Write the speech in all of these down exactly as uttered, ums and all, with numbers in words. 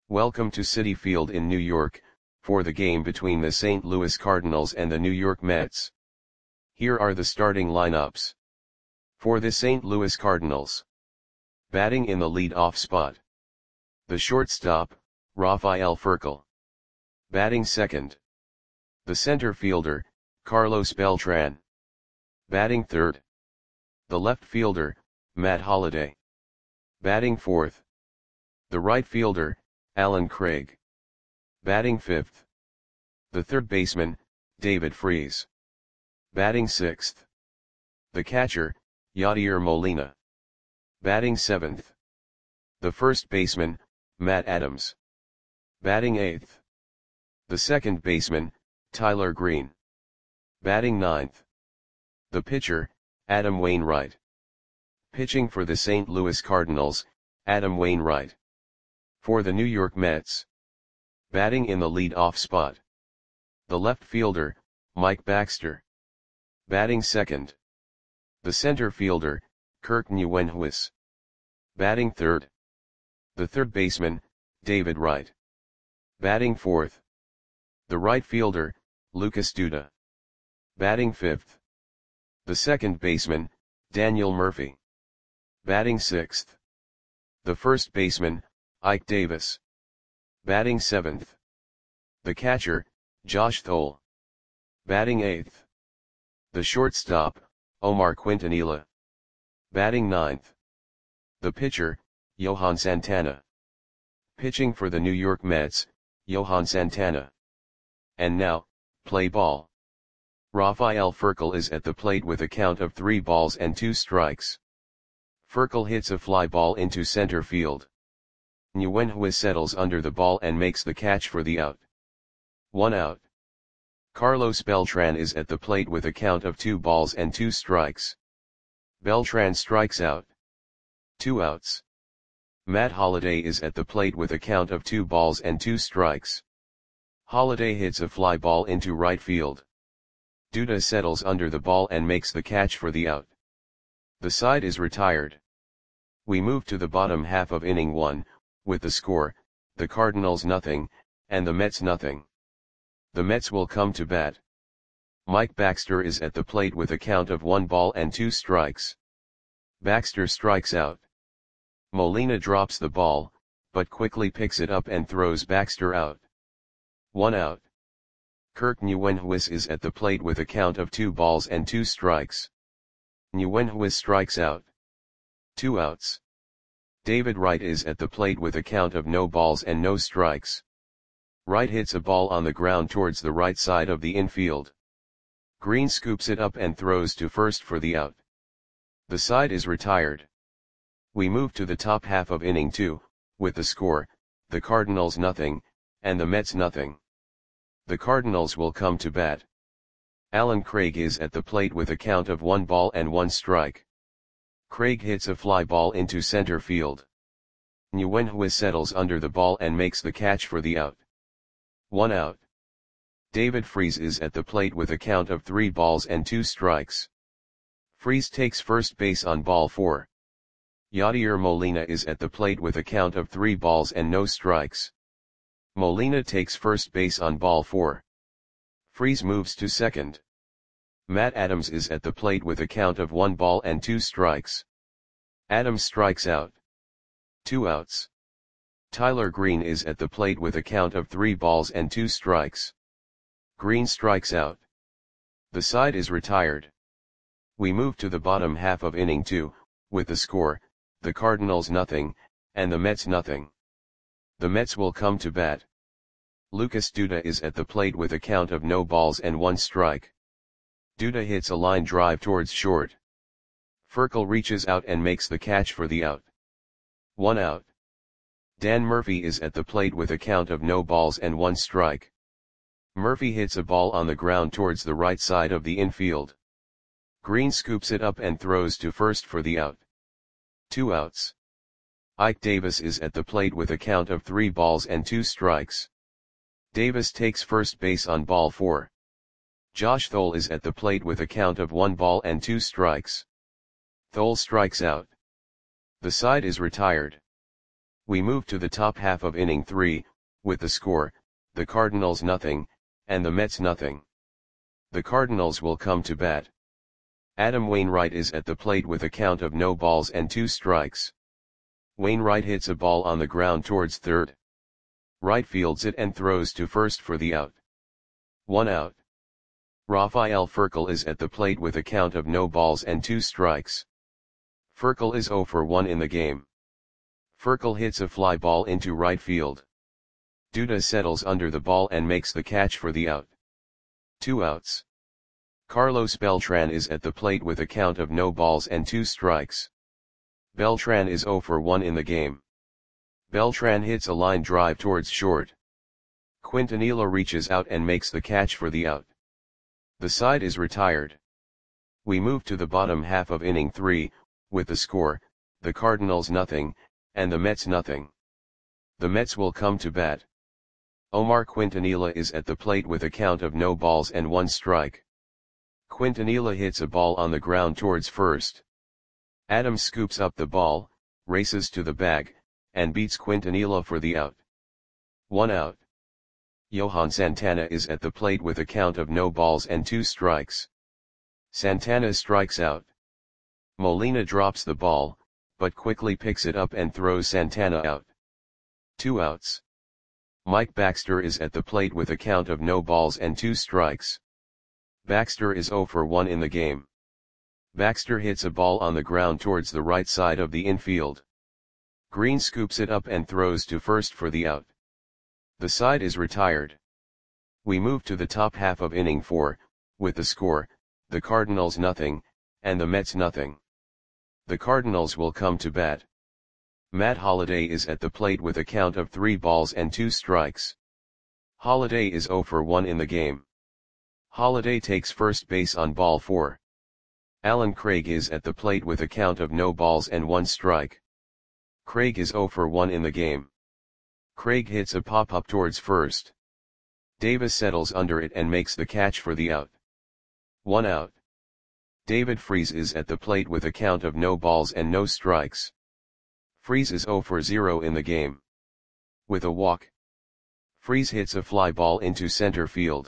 Welcome to Citi Field in New York, for the game between the Saint Louis Cardinals and the New York Mets. Here are the starting lineups. For the Saint Louis Cardinals. Batting in the lead-off spot. The shortstop, Rafael Furcal. Batting second. The center fielder, Carlos Beltran. Batting third. The left fielder, Matt Holliday. Batting fourth. The right fielder, Allen Craig. Batting fifth. The third baseman, David Freese. Batting sixth. The catcher, Yadier Molina. Batting seventh. The first baseman, Matt Adams. Batting eighth. The second baseman, Tyler Green. Batting ninth. The pitcher, Adam Wainwright. Pitching for the Saint Louis Cardinals, Adam Wainwright. For the New York Mets. Batting in the lead-off spot. The left fielder, Mike Baxter. Batting second. The center fielder, Kirk Nieuwenhuis. Batting third. The third baseman, David Wright. Batting fourth. The right fielder, Lucas Duda. Batting fifth. The second baseman, Daniel Murphy. Batting sixth. The first baseman, Ike Davis. Batting seventh. The catcher, Josh Thole. Batting eighth. The shortstop, Omar Quintanilla. Batting ninth. The pitcher, Johan Santana. Pitching for the New York Mets, Johan Santana. And now, play ball. Rafael Furcal is at the plate with a count of three balls and two strikes. Furcal hits a fly ball into center field. Nieuwenhuis settles under the ball and makes the catch for the out. One out. Carlos Beltran is at the plate with a count of two balls and two strikes. Beltran strikes out. Two outs. Matt Holliday is at the plate with a count of two balls and two strikes. Holliday hits a fly ball into right field. Duda settles under the ball and makes the catch for the out. The side is retired. We move to the bottom half of inning one, with the score, the Cardinals nothing, and the Mets nothing. The Mets will come to bat. Mike Baxter is at the plate with a count of one ball and two strikes. Baxter strikes out. Molina drops the ball, but quickly picks it up and throws Baxter out. One out. Kirk Nieuwenhuis is at the plate with a count of two balls and two strikes. Nieuwenhuis strikes out. Two outs. David Wright is at the plate with a count of no balls and no strikes. Wright hits a ball on the ground towards the right side of the infield. Green scoops it up and throws to first for the out. The side is retired. We move to the top half of inning two, with the score, the Cardinals nothing, and the Mets nothing. The Cardinals will come to bat. Allen Craig is at the plate with a count of one ball and one strike. Craig hits a fly ball into center field. Nieuwenhuis settles under the ball and makes the catch for the out. One out. David Freese is at the plate with a count of three balls and two strikes. Freese takes first base on ball four. Yadier Molina is at the plate with a count of three balls and no strikes. Molina takes first base on ball four. Freese moves to second. Matt Adams is at the plate with a count of one ball and two strikes. Adams strikes out. Two outs. Tyler Green is at the plate with a count of three balls and two strikes. Green strikes out. The side is retired. We move to the bottom half of inning two, with the score, the Cardinals nothing, and the Mets nothing. The Mets will come to bat. Lucas Duda is at the plate with a count of no balls and one strike. Duda hits a line drive towards short. Furcal reaches out and makes the catch for the out. One out. Dan Murphy is at the plate with a count of no balls and one strike. Murphy hits a ball on the ground towards the right side of the infield. Green scoops it up and throws to first for the out. Two outs. Ike Davis is at the plate with a count of three balls and two strikes. Davis takes first base on ball four. Josh Thole is at the plate with a count of one ball and two strikes. Thole strikes out. The side is retired. We move to the top half of inning three, with the score, the Cardinals nothing, and the Mets nothing. The Cardinals will come to bat. Adam Wainwright is at the plate with a count of no balls and two strikes. Wainwright hits a ball on the ground towards third. Right fields it and throws to first for the out. One out. Rafael Furcal is at the plate with a count of no balls and two strikes. Furcal is oh for one in the game. Furcal hits a fly ball into right field. Duda settles under the ball and makes the catch for the out. Two outs. Carlos Beltran is at the plate with a count of no balls and two strikes. Beltran is oh for one in the game. Beltran hits a line drive towards short. Quintanilla reaches out and makes the catch for the out. The side is retired. We move to the bottom half of inning three, with the score, the Cardinals nothing, and the Mets nothing. The Mets will come to bat. Omar Quintanilla is at the plate with a count of no balls and one strike. Quintanilla hits a ball on the ground towards first. Adams scoops up the ball, races to the bag, and beats Quintanilla for the out. One out. Johan Santana is at the plate with a count of no balls and two strikes. Santana strikes out. Molina drops the ball, but quickly picks it up and throws Santana out. Two outs. Mike Baxter is at the plate with a count of no balls and two strikes. Baxter is oh for one in the game. Baxter hits a ball on the ground towards the right side of the infield. Green scoops it up and throws to first for the out. The side is retired. We move to the top half of inning four, with the score, the Cardinals nothing, and the Mets nothing. The Cardinals will come to bat. Matt Holliday is at the plate with a count of three balls and two strikes. Holliday is oh for one in the game. Holliday takes first base on ball four. Alan Craig is at the plate with a count of no balls and one strike. Craig is oh for one in the game. Craig hits a pop-up towards first. Davis settles under it and makes the catch for the out. One out. David Freese is at the plate with a count of no balls and no strikes. Freese is oh for zero in the game. With a walk. Freese hits a fly ball into center field.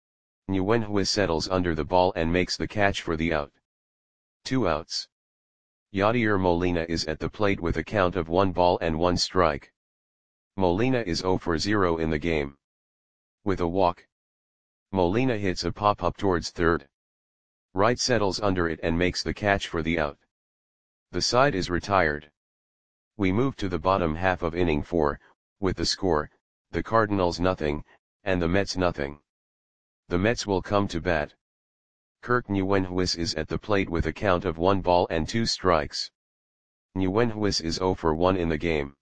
Nguyen settles under the ball and makes the catch for the out. Two outs. Yadier Molina is at the plate with a count of one ball and one strike. Molina is oh for zero in the game. With a walk. Molina hits a pop-up towards third. Wright settles under it and makes the catch for the out. The side is retired. We move to the bottom half of inning four, with the score, the Cardinals nothing, and the Mets nothing. The Mets will come to bat. Kirk Nguyen is at the plate with a count of one ball and two strikes. Nguyen is oh for one in the game.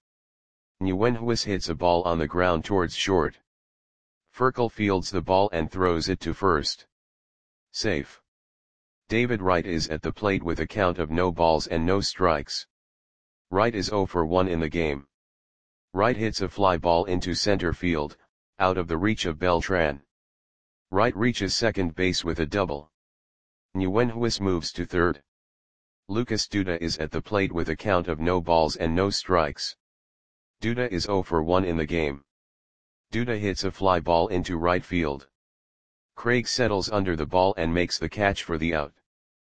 Nguyen hits a ball on the ground towards short. Furcal fields the ball and throws it to first. Safe. David Wright is at the plate with a count of no balls and no strikes. Wright is oh for one in the game. Wright hits a fly ball into center field, out of the reach of Beltran. Wright reaches second base with a double. Nguyen moves to third. Lucas Duda is at the plate with a count of no balls and no strikes. Duda is oh for one in the game. Duda hits a fly ball into right field. Craig settles under the ball and makes the catch for the out.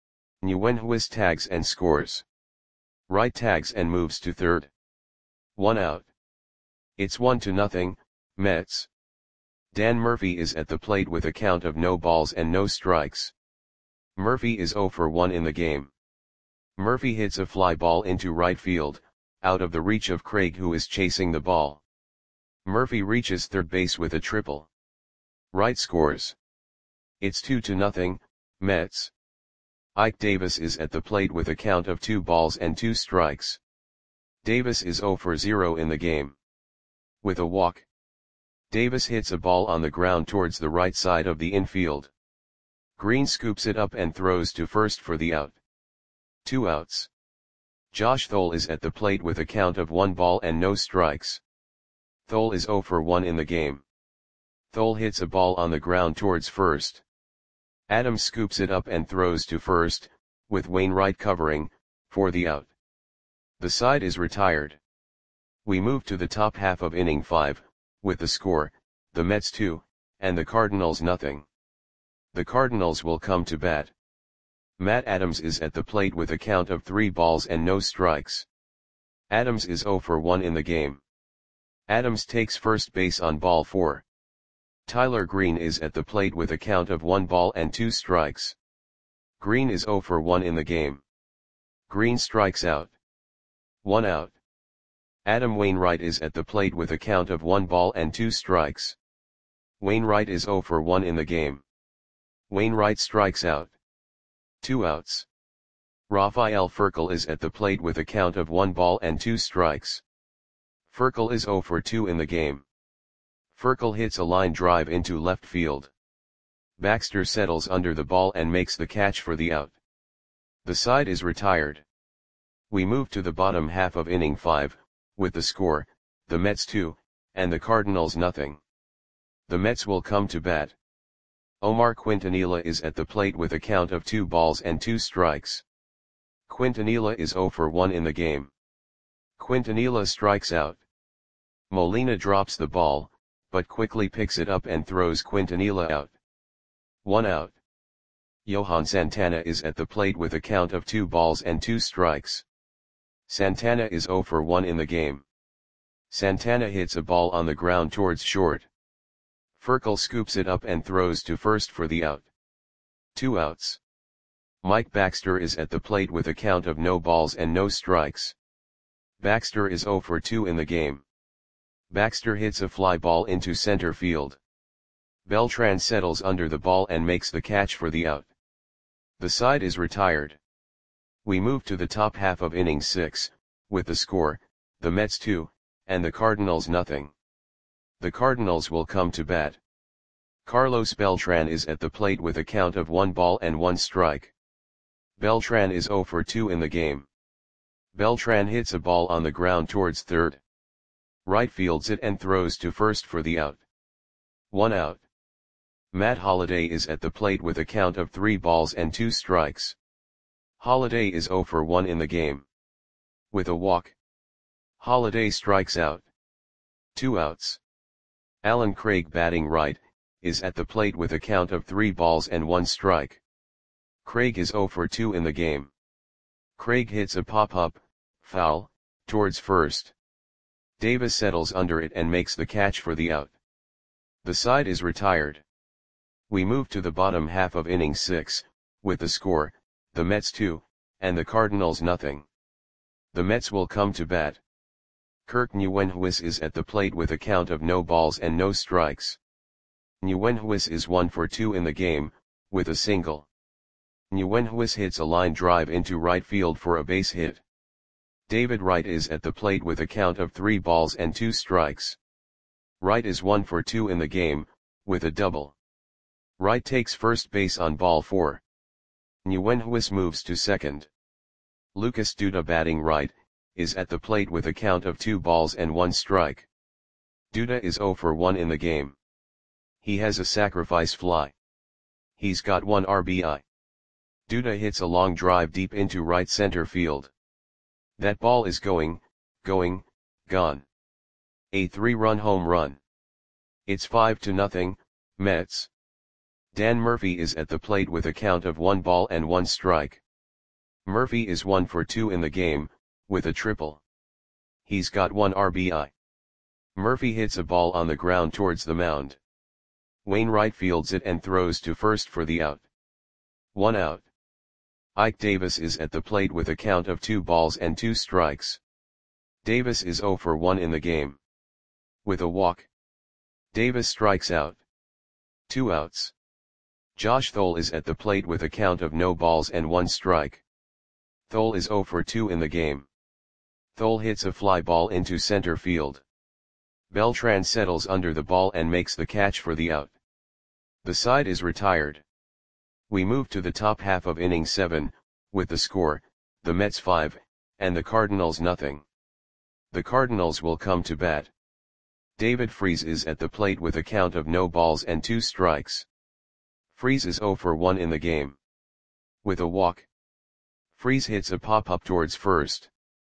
Nguyen tags and scores. Wright tags and moves to third. One out. It's one to nothing, Mets. Dan Murphy is at the plate with a count of no balls and no strikes. Murphy is oh for one in the game. Murphy hits a fly ball into right field, out of the reach of Craig who is chasing the ball. Murphy reaches third base with a triple. Wright scores. It's two to nothing, Mets. Ike Davis is at the plate with a count of two balls and two strikes. Davis is oh for zero in the game. With a walk. Davis hits a ball on the ground towards the right side of the infield. Green scoops it up and throws to first for the out. Two outs. Josh Thole is at the plate with a count of one ball and no strikes. Thole is oh for one in the game. Thole hits a ball on the ground towards first. Adams scoops it up and throws to first, with Wainwright covering, for the out. The side is retired. We move to the top half of inning five, with the score, the Mets two, and the Cardinals nothing. The Cardinals will come to bat. Matt Adams is at the plate with a count of three balls and no strikes. Adams is zero for one in the game. Adams takes first base on ball four. Tyler Green is at the plate with a count of one ball and two strikes. Green is zero for one in the game. Green strikes out. One out. Adam Wainwright is at the plate with a count of one ball and two strikes. Wainwright is zero for one in the game. Wainwright strikes out. Two outs. Rafael Furcal is at the plate with a count of one ball and two strikes. Furcal is zero for two in the game. Furcal hits a line drive into left field. Baxter settles under the ball and makes the catch for the out. The side is retired. We move to the bottom half of inning five, with the score, the Mets two, and the Cardinals nothing. The Mets will come to bat. Omar Quintanilla is at the plate with a count of two balls and two strikes. Quintanilla is zero for one in the game. Quintanilla strikes out. Molina drops the ball, but quickly picks it up and throws Quintanilla out. One out. Johan Santana is at the plate with a count of two balls and two strikes. Santana is zero for one in the game. Santana hits a ball on the ground towards short. Furcal scoops it up and throws to first for the out. Two outs. Mike Baxter is at the plate with a count of no balls and no strikes. Baxter is zero for two in the game. Baxter hits a fly ball into center field. Beltran settles under the ball and makes the catch for the out. The side is retired. We move to the top half of inning six, with the score, the Mets two, and the Cardinals nothing. The Cardinals will come to bat. Carlos Beltran is at the plate with a count of one ball and one strike. Beltran is zero for two in the game. Beltran hits a ball on the ground towards third. Right fields it and throws to first for the out. One out. Matt Holliday is at the plate with a count of three balls and two strikes. Holliday is zero for one in the game. With a walk. Holliday strikes out. Two outs. Alan Craig, batting right, is at the plate with a count of three balls and one strike. Craig is zero for two in the game. Craig hits a pop-up, foul, towards first. Davis settles under it and makes the catch for the out. The side is retired. We move to the bottom half of inning six, with the score, the Mets two, and the Cardinals nothing. The Mets will come to bat. Kirk Nguyenhuis is at the plate with a count of no balls and no strikes. Nguyenhuis is one for two in the game, with a single. Nguyenhuis hits a line drive into right field for a base hit. David Wright is at the plate with a count of three balls and two strikes. Wright is one for two in the game, with a double. Wright takes first base on ball four. Nguyenhuis moves to second. Lucas Duda, batting right, is at the plate with a count of two balls and one strike. Duda is zero for one in the game. He has a sacrifice fly. He's got one R B I. Duda hits a long drive deep into right center field. That ball is going, going, gone. A three-run home run. It's five to nothing, Mets. Dan Murphy is at the plate with a count of one ball and one strike. Murphy is one for two in the game, with a triple. He's got one R B I. Murphy hits a ball on the ground towards the mound. Wainwright fields it and throws to first for the out. One out. Ike Davis is at the plate with a count of two balls and two strikes. Davis is zero for one in the game. With a walk. Davis strikes out. Two outs. Josh Thole is at the plate with a count of no balls and one strike. Thole is zero for two in the game. Thole hits a fly ball into center field. Beltran settles under the ball and makes the catch for the out. The side is retired. We move to the top half of inning seven, with the score, the Mets five, and the Cardinals nothing. The Cardinals will come to bat. David Freese is at the plate with a count of no balls and two strikes. Freese is zero for one in the game. With a walk. Freese hits a pop-up towards first.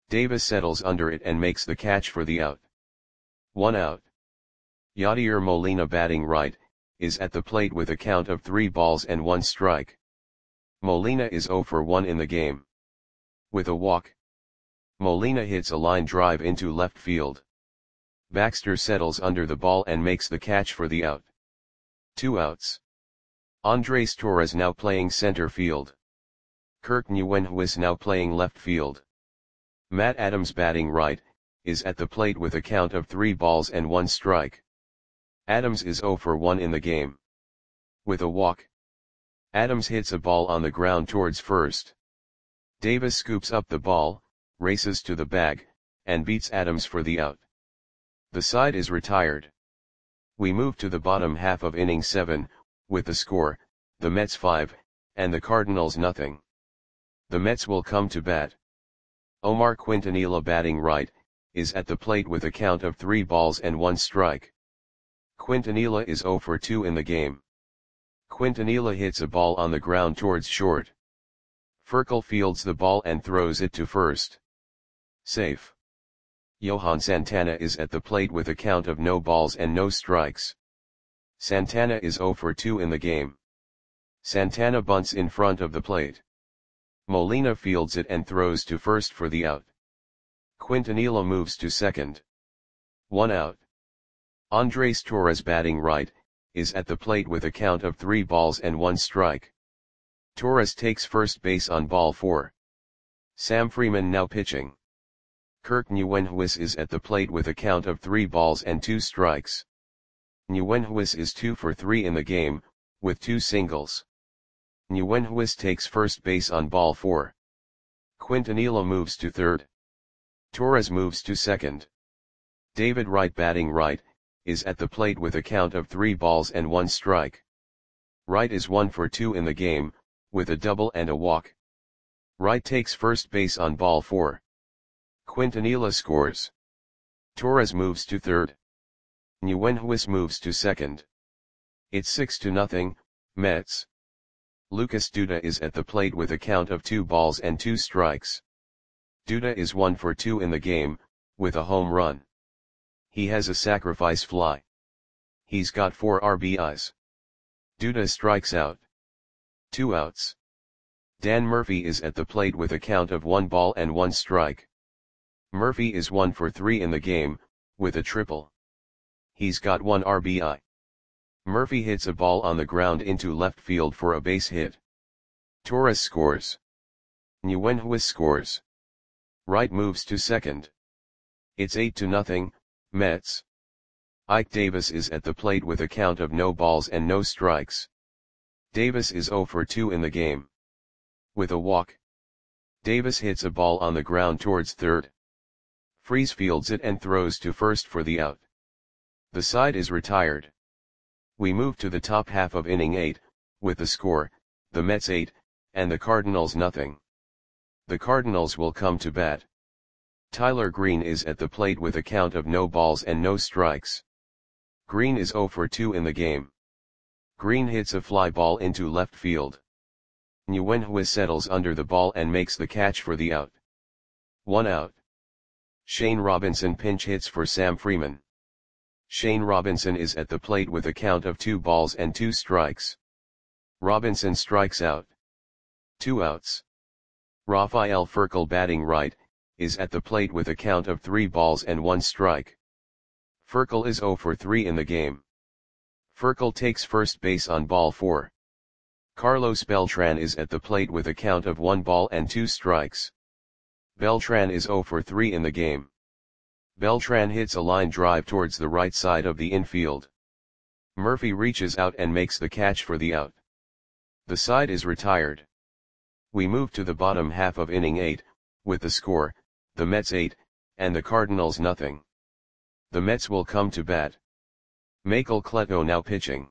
Davis settles under it and makes the catch for the out. One out. Yadier Molina batting right, is at the plate with a count of three balls and one strike. Molina is zero for one in the game. With a walk, Molina hits a line drive into left field. Baxter settles under the ball and makes the catch for the out. Two outs. Andres Torres now playing center field. Kirk Nguyenhuis now playing left field. Matt Adams batting right, is at the plate with a count of three balls and one strike. Adams is zero for one in the game. With a walk, Adams hits a ball on the ground towards first. Davis scoops up the ball, races to the bag, and beats Adams for the out. The side is retired. We move to the bottom half of inning seven, with the score, the Mets five, and the Cardinals nothing. The Mets will come to bat. Omar Quintanilla batting right, is at the plate with a count of three balls and one strike. Quintanilla is zero for two in the game. Quintanilla hits a ball on the ground towards short. Furcal fields the ball and throws it to first. Safe. Johan Santana is at the plate with a count of no balls and no strikes. Santana is zero for two in the game. Santana bunts in front of the plate. Molina fields it and throws to first for the out. Quintanilla moves to second. One out. Andres Torres batting right, is at the plate with a count of three balls and one strike. Torres takes first base on ball four. Sam Freeman now pitching. Kirk Nguyenhuis is at the plate with a count of three balls and two strikes. Nguyenhuis is two for three in the game, with two singles. Nguyenhuis takes first base on ball four. Quintanilla moves to third. Torres moves to second. David Wright batting right, is at the plate with a count of three balls and one strike. Wright is one for two in the game, with a double and a walk. Wright takes first base on ball four. Quintanilla scores. Torres moves to third. Nguyenhuis moves to second. It's six to nothing, Mets. Lucas Duda is at the plate with a count of two balls and two strikes. Duda is one for two in the game, with a home run. He has a sacrifice fly. He's got four R B Is. Duda strikes out. Two outs. Dan Murphy is at the plate with a count of one ball and one strike. Murphy is one for three in the game, with a triple. He's got one R B I. Murphy hits a ball on the ground into left field for a base hit. Torres scores. Nguyenhuis scores. Wright moves to second. It's eight to nothing, Mets. Ike Davis is at the plate with a count of no balls and no strikes. Davis is zero for two in the game. With a walk, Davis hits a ball on the ground towards third. Freese fields it and throws to first for the out. The side is retired. We move to the top half of inning eight, with the score, the Mets eight, and the Cardinals nothing. The Cardinals will come to bat. Tyler Green is at the plate with a count of no balls and no strikes. Green is zero for two in the game. Green hits a fly ball into left field. Nguyenhuis settles under the ball and makes the catch for the out. One out. Shane Robinson pinch hits for Sam Freeman. Shane Robinson is at the plate with a count of two balls and two strikes. Robinson strikes out. Two outs. Rafael Furcal batting right, is at the plate with a count of three balls and one strike. Furcal is zero for three in the game. Furcal takes first base on ball four. Carlos Beltran is at the plate with a count of one ball and two strikes. Beltran is zero for three in the game. Beltran hits a line drive towards the right side of the infield. Murphy reaches out and makes the catch for the out. The side is retired. We move to the bottom half of inning eight, with the score, the Mets eight, and the Cardinals nothing. The Mets will come to bat. Michael Cleto now pitching.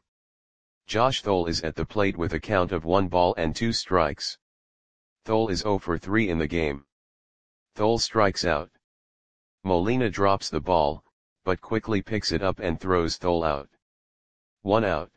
Josh Thole is at the plate with a count of one ball and two strikes. Thole is zero for three in the game. Thole strikes out. Molina drops the ball, but quickly picks it up and throws Thole out. One out.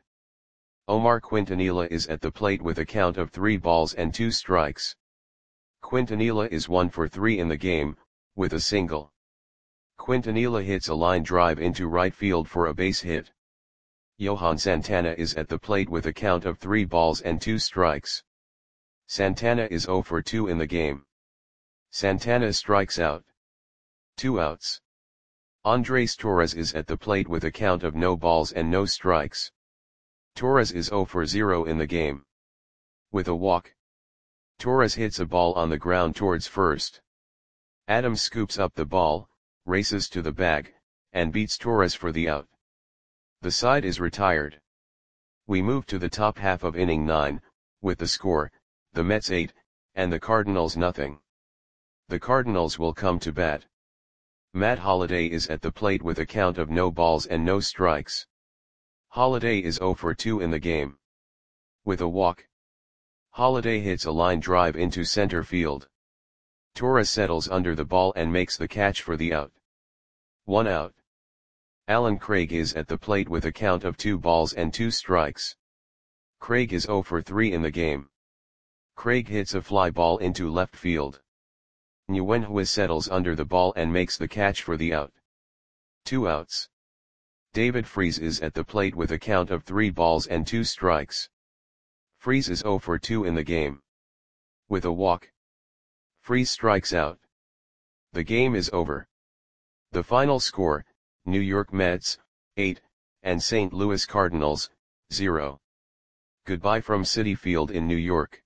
Omar Quintanilla is at the plate with a count of three balls and two strikes. Quintanilla is one for three in the game, with a single. Quintanilla hits a line drive into right field for a base hit. Johan Santana is at the plate with a count of three balls and two strikes. Santana is zero for two in the game. Santana strikes out. Two outs. Andres Torres is at the plate with a count of no balls and no strikes. Torres is zero for zero in the game. With a walk. Torres hits a ball on the ground towards first. Adams scoops up the ball, races to the bag, and beats Torres for the out. The side is retired. We move to the top half of inning nine, with the score, the Mets eight, and the Cardinals nothing. The Cardinals will come to bat. Matt Holliday is at the plate with a count of no balls and no strikes. Holliday is zero for two in the game. With a walk. Holliday hits a line drive into center field. Torres settles under the ball and makes the catch for the out. One out. Alan Craig is at the plate with a count of two balls and two strikes. Craig is zero for three in the game. Craig hits a fly ball into left field. Nguyen settles under the ball and makes the catch for the out. Two outs. David Freese is at the plate with a count of three balls and two strikes. Freese is zero for two in the game. With a walk. Freese strikes out. The game is over. The final score, New York Mets, eight, and Saint Louis Cardinals, zero. Goodbye from Citi Field in New York.